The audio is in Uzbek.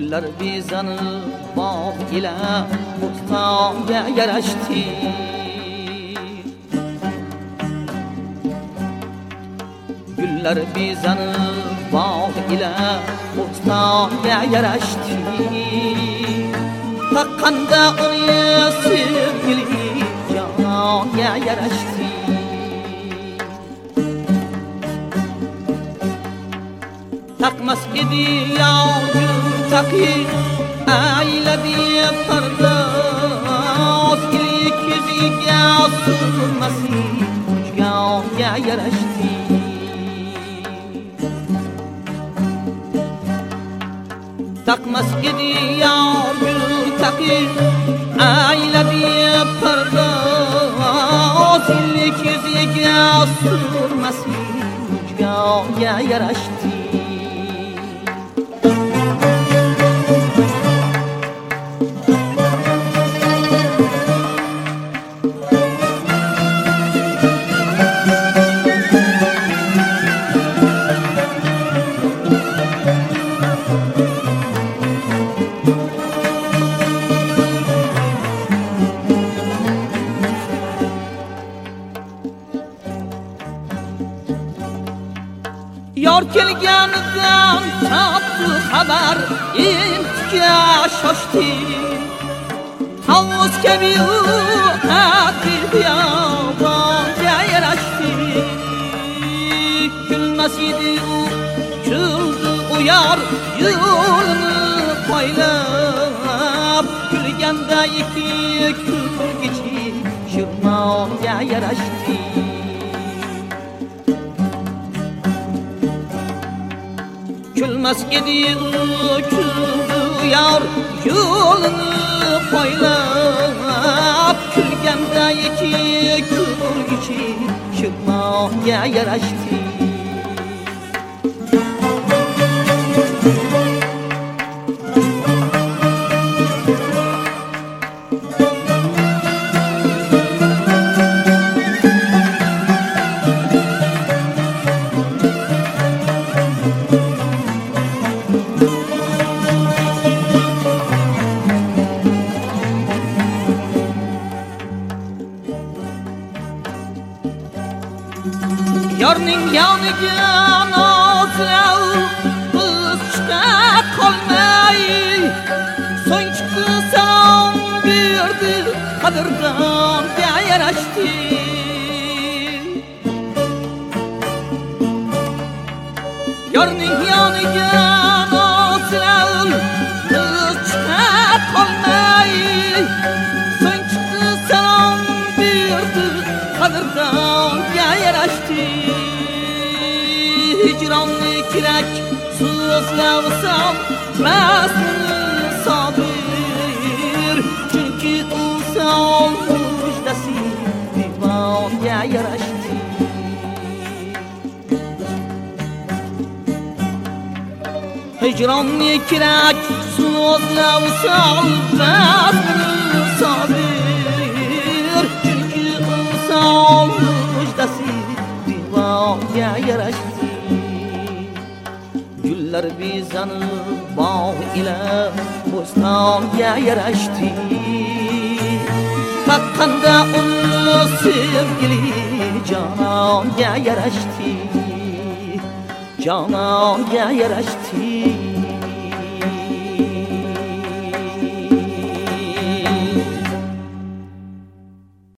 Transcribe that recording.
Gullar bezanib bog' ila bo'stonga yarashdi. Gullar bezanib bog' ila bo'stonga yarashdi. Taqqanda uni sevgili jonga yarashdi. Takmas idi yavgul taqi ayladi pardoz ilik yüziga surmasi uchganga yarashdi. Takmas idi yavgul taqi ayladi pardoz ilik yüziga surmasi uchganga yarashdi. Yor kelganidan topdi xabar, intiga shoshdi. Havuz kabi u haqiqiy biyobonga yarashdi. Kulmas edi u, kuldi u yor yo'lini poylab. Kulganda ikki kulgichi shirmonga yarashdi. Kulmas edi kuldi yor yo'lini poylab. Kulganda ikki kulgichi shirmonga yarashdi. Yorning yoniga nozlov biz chiqa qolmay, so'ng chiqdi salom berdi qadrdonga yarashdi. Yorning yoniga nozlov biz chiqa qolmay, so'ng chiqdi salom berdi qadrdonga yarashdi. Hicronni kerak so'zlavsam rasmini sobir, chunki u son mujdasi divonga yarashdi. Hicronni kerak so'zlavsam rasmini sobir, chunki u son mujdasi divonga yarashdi. Gullar bezanib bog' ila bo'stonga yarashdi. Taqqanda uni sevgili jonga yarashdi. Jonga yarashdi.